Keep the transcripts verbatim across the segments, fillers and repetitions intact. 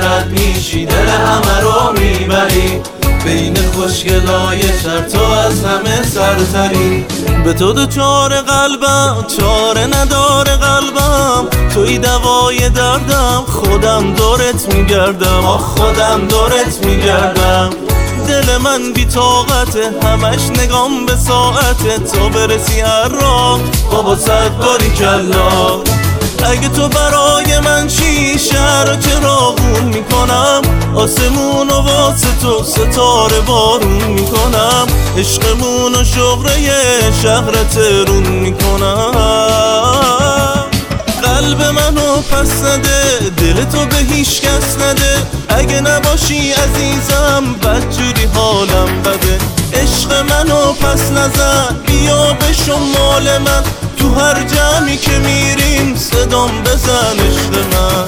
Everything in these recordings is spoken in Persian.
رد میشی، دل همه رو میبری، بین خوشگلای شهر تو از همه سرتری. به تو دوچار قلبم، چاره نداره قلبم، توی دوای دردم، خودم دورت میگردم، آه خودم دورت میگردم. دل من بی طاقته، همش نگام به ساعته، تو برسی هر راه بابا صد باری کلا. اگه تو برای من چی، شهر چراغون میکنم، آسمون و واسه تو ستاره بارون میکنم، عشقمون و شغله شهر ترون میکنم. قلب منو پس نده، دل تو به هیچ کس نده، اگه نباشی عزیزم بدجوری حالم بده. عشق منو پس نزن، بیا به شمال من، تو هر جمعی که میریم صدام بزن عشق من.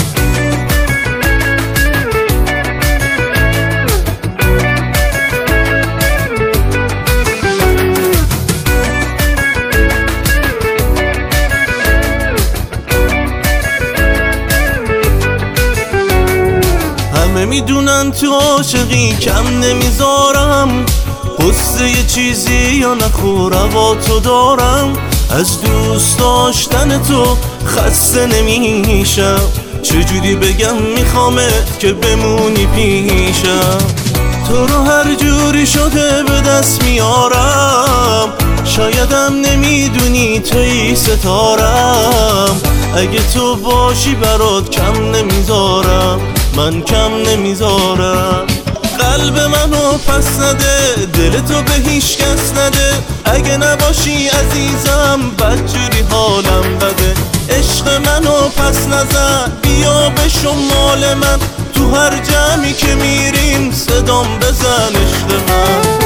همه میدونن تو عاشقی کم نمیذارم، قصه یه چیزی یا نخور هوا تو دارم، از دوست داشتن تو خسته نمیشم، چجوری بگم میخوامت که بمونی پیشم. تو رو هر جوری شده به دست میارم، شایدم نمیدونی توی ستارم، اگه تو باشی برات کم نمیذارم، من کم نمیذارم. قلب منو پس نده، دل تو به هیچ کس نده، اگه نباشی عزیزم بدجوری حالم بده. عشق منو پس نزن، بیا به شمال من، تو هر جمعی که میریم صدام بزن عشق من.